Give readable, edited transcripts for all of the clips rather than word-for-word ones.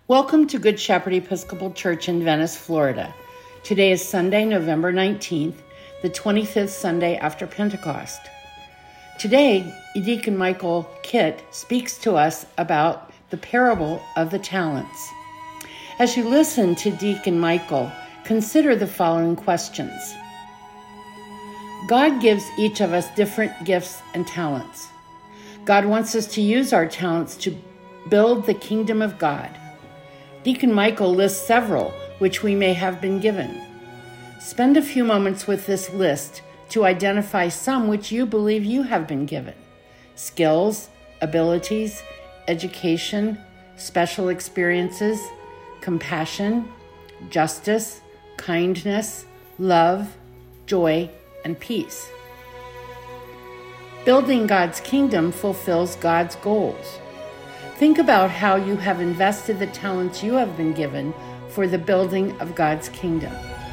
Welcome to Good Shepherd Episcopal Church in Venice, Florida. Today is Sunday, November 19th, the 25th Sunday after Pentecost. Today, Deacon Michael Kitt speaks to us about the parable of the talents. As you listen to Deacon Michael, consider the following questions. God gives each of us different gifts and talents. God wants us to use our talents to build the kingdom of God. Deacon Michael lists several which we may have been given. Spend a few moments with this list to identify some which you believe you have been given. Skills, abilities, education, special experiences, compassion, justice, kindness, love, joy, and peace. Building God's kingdom fulfills God's goals. Think about how you have invested the talents you have been given for the building of God's kingdom.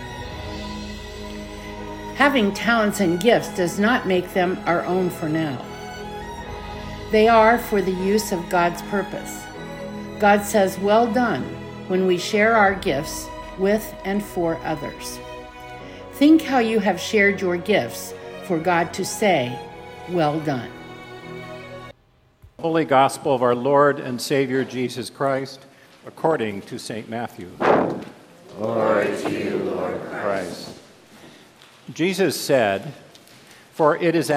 Having talents and gifts does not make them our own for now. They are for the use of God's purpose. God says, "Well done," when we share our gifts with and for others. Think how you have shared your gifts for God to say, "Well done." Holy Gospel of our Lord and Savior Jesus Christ, according to St. Matthew. Glory to you, Lord Christ. Jesus said, "For it is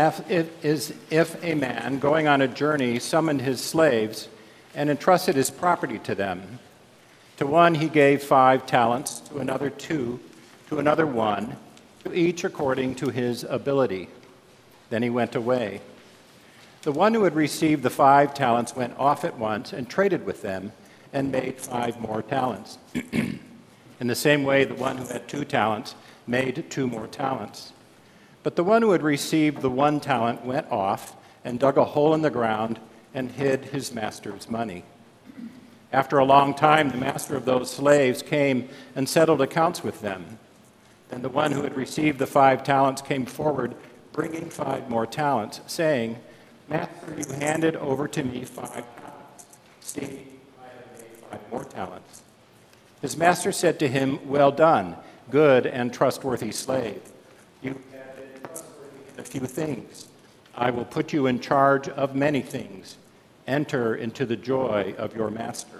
if a man going on a journey summoned his slaves and entrusted his property to them. To one he gave 5 talents, to another 2, to another 1, to each according to his ability. Then he went away. The one who had received the 5 talents went off at once and traded with them and made 5 more talents. In the same way, the one who had 2 talents made 2 more talents. But the one who had received the 1 talent went off and dug a hole in the ground and hid his master's money. After a long time, the master of those slaves came and settled accounts with them. Then the one who had received the 5 talents came forward, bringing 5 more talents, saying, 'Master, you handed over to me 5 talents. See, I have made 5 more talents.' His master said to him, 'Well done, good and trustworthy slave. You have been trustworthy in a few things. I will put you in charge of many things. Enter into the joy of your master.'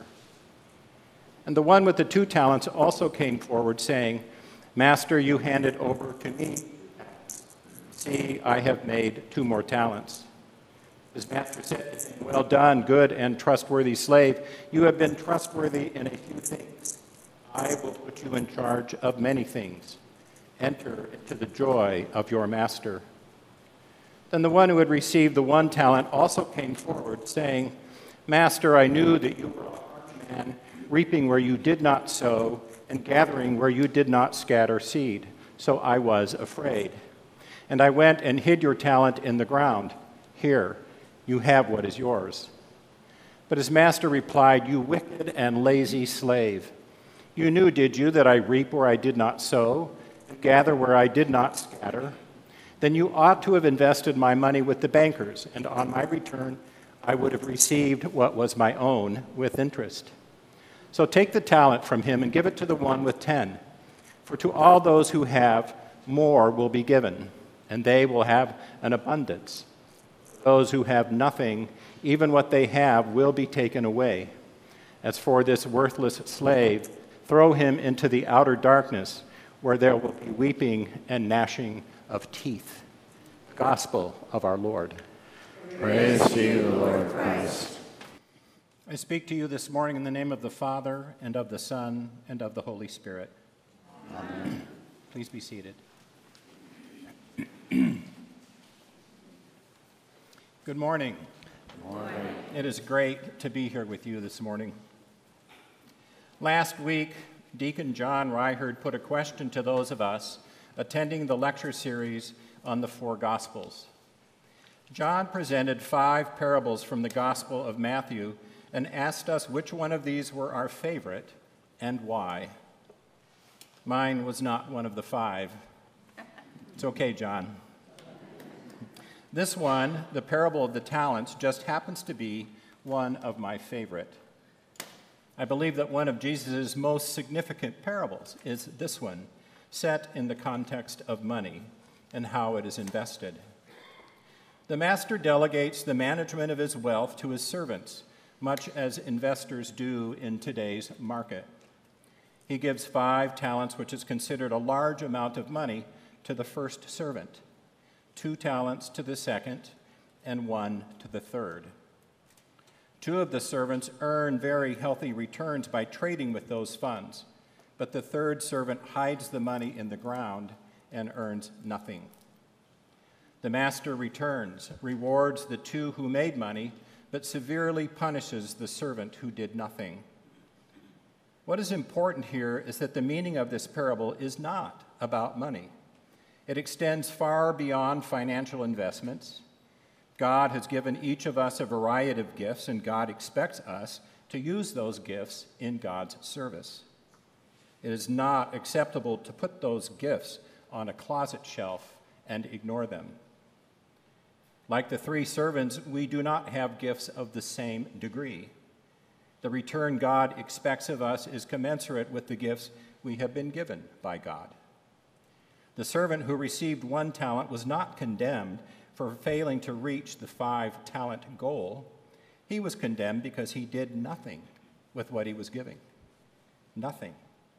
And the one with the 2 talents also came forward, saying, 'Master, you handed over to me 2 talents. See, I have made 2 more talents.' His master said to him, 'Well done, good and trustworthy slave. You have been trustworthy in a few things. I will put you in charge of many things. Enter into the joy of your master.' Then the one who had received the 1 talent also came forward, saying, 'Master, I knew that you were a hard man, reaping where you did not sow and gathering where you did not scatter seed. So I was afraid. And I went and hid your talent in the ground. Here, you have what is yours.' But his master replied, 'You wicked and lazy slave. You knew, did you, that I reap where I did not sow and gather where I did not scatter? Then you ought to have invested my money with the bankers, and on my return I would have received what was my own with interest. So take the talent from him and give it to the one with 10. For to all those who have, more will be given, and they will have an abundance. Those who have nothing, even what they have, will be taken away. As for this worthless slave, throw him into the outer darkness, where there will be weeping and gnashing of teeth.'" The Gospel of our Lord. Praise to you, Lord Christ. I speak to you this morning in the name of the Father, and of the Son, and of the Holy Spirit. Amen. Please be seated. Good morning. Good morning. It is great to be here with you this morning. Last week, Deacon John Ryherd put a question to those of us attending the lecture series on the 4 Gospels. John presented 5 parables from the Gospel of Matthew and asked us which one of these were our favorite and why. Mine was not one of the 5. It's okay, John. This one, the parable of the talents, just happens to be one of my favorite. I believe that one of Jesus' most significant parables is this one, set in the context of money and how it is invested. The master delegates the management of his wealth to his servants, much as investors do in today's market. He gives 5 talents, which is considered a large amount of money, to the first servant, 2 talents to the second, and 1 to the third. 2 of the servants earn very healthy returns by trading with those funds, but the third servant hides the money in the ground and earns nothing. The master returns, rewards the 2 who made money, but severely punishes the servant who did nothing. What is important here is that the meaning of this parable is not about money. It extends far beyond financial investments. God has given each of us a variety of gifts, and God expects us to use those gifts in God's service. It is not acceptable to put those gifts on a closet shelf and ignore them. Like the 3 servants, we do not have gifts of the same degree. The return God expects of us is commensurate with the gifts we have been given by God. The servant who received 1 talent was not condemned for failing to reach the 5-talent goal. He was condemned because he did nothing with what he was giving. Nothing.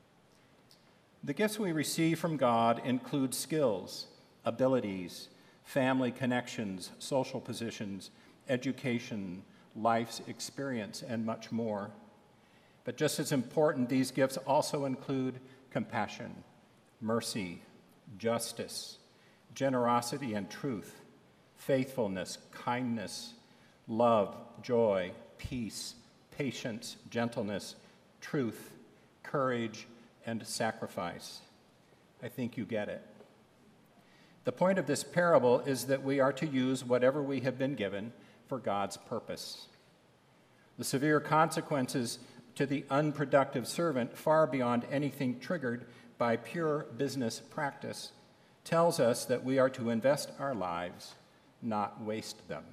The gifts we receive from God include skills, abilities, family connections, social positions, education, life's experience, and much more. But just as important, these gifts also include compassion, mercy, justice, generosity and truth, faithfulness, kindness, love, joy, peace, patience, gentleness, truth, courage, and sacrifice. I think you get it. The point of this parable is that we are to use whatever we have been given for God's purpose. The severe consequences to the unproductive servant, far beyond anything triggered by pure business practice, tells us that we are to invest our lives, not waste them.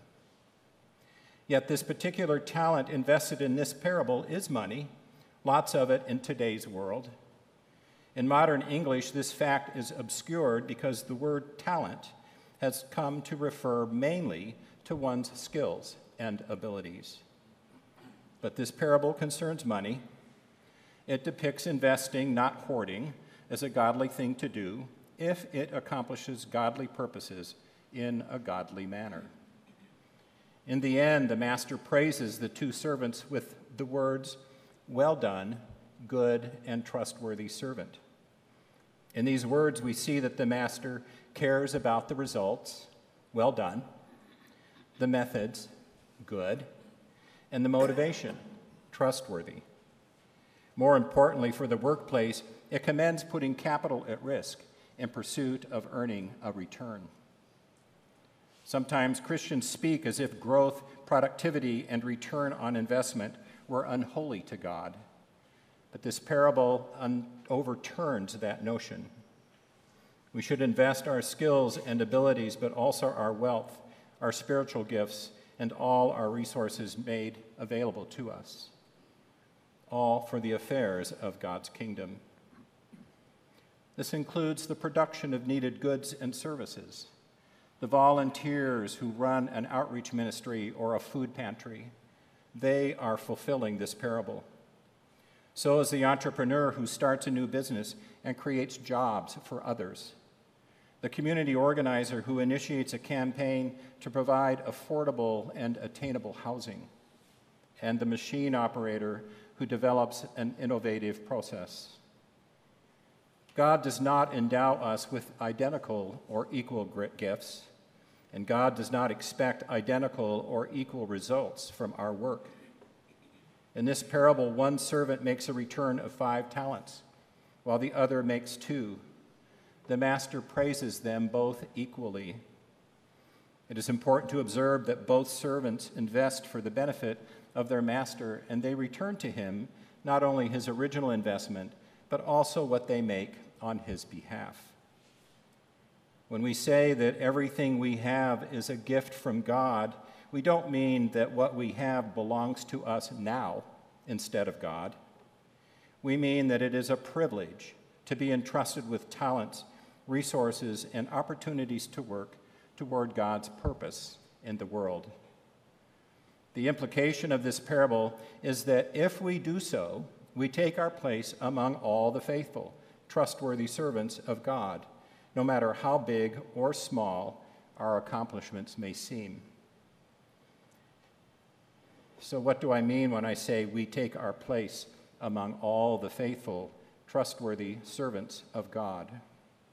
Yet this particular talent invested in this parable is money, lots of it in today's world. In modern English, this fact is obscured because the word talent has come to refer mainly to one's skills and abilities. But this parable concerns money. It depicts investing, not hoarding, as a godly thing to do if it accomplishes godly purposes in a godly manner. In the end, the master praises the 2 servants with the words, "Well done, good and trustworthy servant." In these words, we see that the master cares about the results, well done, the methods, good, and the motivation, trustworthy. More importantly, for the workplace, it commends putting capital at risk in pursuit of earning a return. Sometimes Christians speak as if growth, productivity, and return on investment were unholy to God. But this parable overturns that notion. We should invest our skills and abilities, but also our wealth, our spiritual gifts, and all our resources made available to us, all for the affairs of God's kingdom. This includes the production of needed goods and services, the volunteers who run an outreach ministry or a food pantry. They are fulfilling this parable. So is the entrepreneur who starts a new business and creates jobs for others, the community organizer who initiates a campaign to provide affordable and attainable housing, and the machine operator who develops an innovative process. God does not endow us with identical or equal gifts, and God does not expect identical or equal results from our work. In this parable, 1 servant makes a return of 5 talents, while the other makes 2. The master praises them both equally. It is important to observe that both servants invest for the benefit of their master, and they return to him not only his original investment, but also what they make on his behalf. When we say that everything we have is a gift from God, we don't mean that what we have belongs to us now instead of God. We mean that it is a privilege to be entrusted with talents, resources, and opportunities to work toward God's purpose in the world. The implication of this parable is that if we do so, we take our place among all the faithful, trustworthy servants of God, no matter how big or small our accomplishments may seem. So what do I mean when I say we take our place among all the faithful, trustworthy servants of God?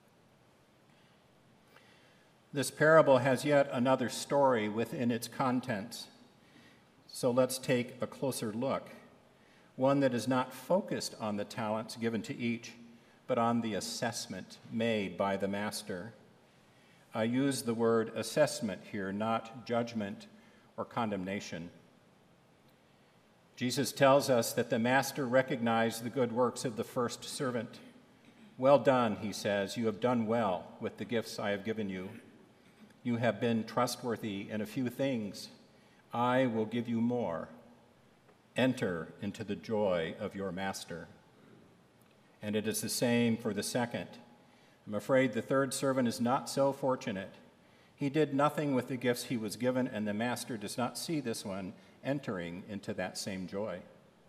This parable has yet another story within its contents. So let's take a closer look, one that is not focused on the talents given to each, but on the assessment made by the master. I use the word assessment here, not judgment or condemnation. Jesus tells us that the master recognized the good works of the first servant. Well done, he says, you have done well with the gifts I have given you. You have been trustworthy in a few things. I will give you more. Enter into the joy of your master. And it is the same for the second. I'm afraid the third servant is not so fortunate. He did nothing with the gifts he was given, and the master does not see this one entering into that same joy.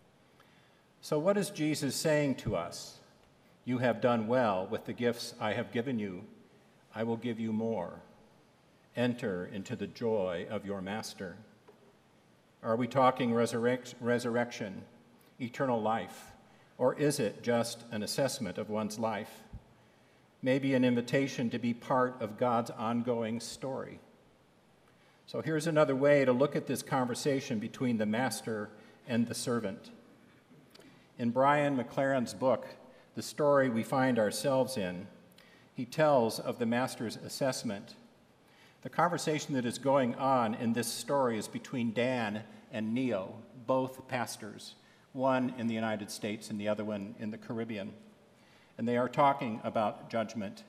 So what is Jesus saying to us? You have done well with the gifts I have given you. I will give you more. Enter into the joy of your master. Are we talking resurrection, eternal life, or is it just an assessment of one's life? Maybe an invitation to be part of God's ongoing story. So here's another way to look at this conversation between the master and the servant. In Brian McLaren's book, The Story We Find Ourselves In, he tells of the master's assessment. The conversation that is going on in this story is between Dan and Neo, both pastors, one in the United States and the other one in the Caribbean. And they are talking about judgment.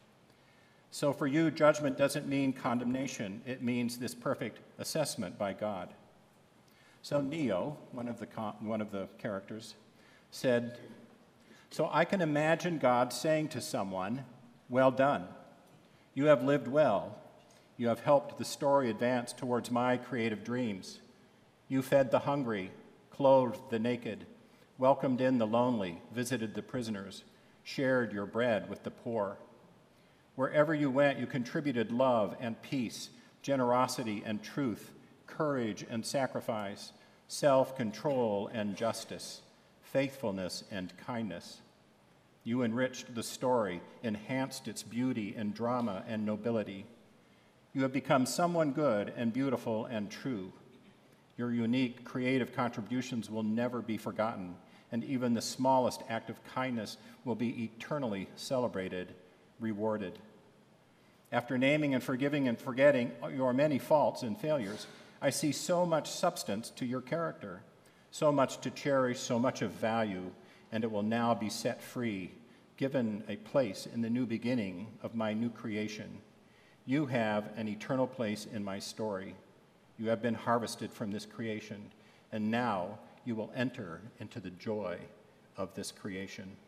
So for you, judgment doesn't mean condemnation. It means this perfect assessment by God. So Neo, one of the characters, said, so I can imagine God saying to someone, well done. You have lived well. You have helped the story advance towards my creative dreams. You fed the hungry, clothed the naked, welcomed in the lonely, visited the prisoners, shared your bread with the poor. Wherever you went, you contributed love and peace, generosity and truth, courage and sacrifice, self-control and justice, faithfulness and kindness. You enriched the story, enhanced its beauty and drama and nobility. You have become someone good and beautiful and true. Your unique creative contributions will never be forgotten, and even the smallest act of kindness will be eternally celebrated, rewarded. After naming and forgiving and forgetting your many faults and failures, I see so much substance to your character, so much to cherish, so much of value, and it will now be set free, given a place in the new beginning of my new creation. You have an eternal place in my story. You have been harvested from this creation, and now you will enter into the joy of this creation.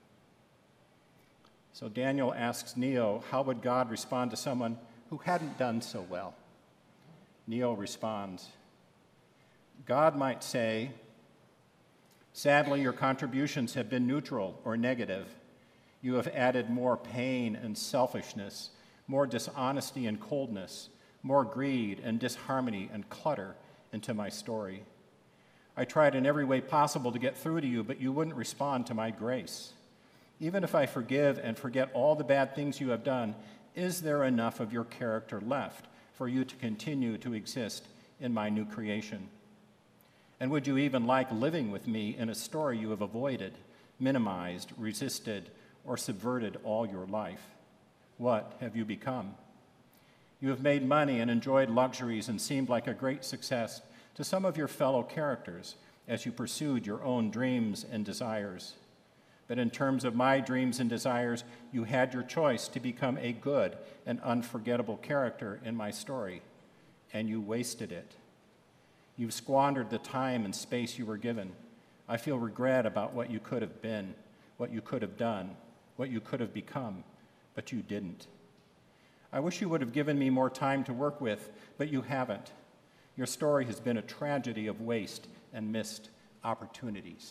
So Daniel asks Neo, how would God respond to someone who hadn't done so well? Neo responds, God might say, sadly, your contributions have been neutral or negative. You have added more pain and selfishness, more dishonesty and coldness, more greed and disharmony and clutter into my story. I tried in every way possible to get through to you, but you wouldn't respond to my grace. Even if I forgive and forget all the bad things you have done, is there enough of your character left for you to continue to exist in my new creation? And would you even like living with me in a story you have avoided, minimized, resisted, or subverted all your life? What have you become? You have made money and enjoyed luxuries and seemed like a great success to some of your fellow characters as you pursued your own dreams and desires. But in terms of my dreams and desires, you had your choice to become a good and unforgettable character in my story, and you wasted it. You've squandered the time and space you were given, I feel regret about what you could have been, what you could have done, what you could have become, but you didn't. I wish you would have given me more time to work with, but you haven't. Your story has been a tragedy of waste and missed opportunities.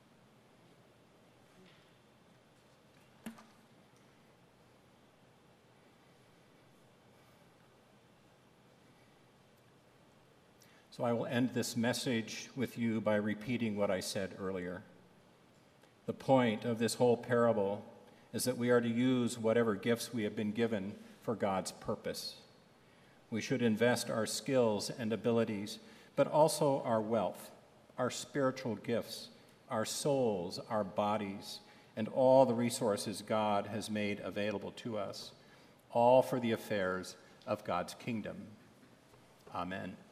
So I will end this message with you by repeating what I said earlier. The point of this whole parable is that we are to use whatever gifts we have been given for God's purpose. We should invest our skills and abilities, but also our wealth, our spiritual gifts, our souls, our bodies, and all the resources God has made available to us, all for the affairs of God's kingdom. Amen.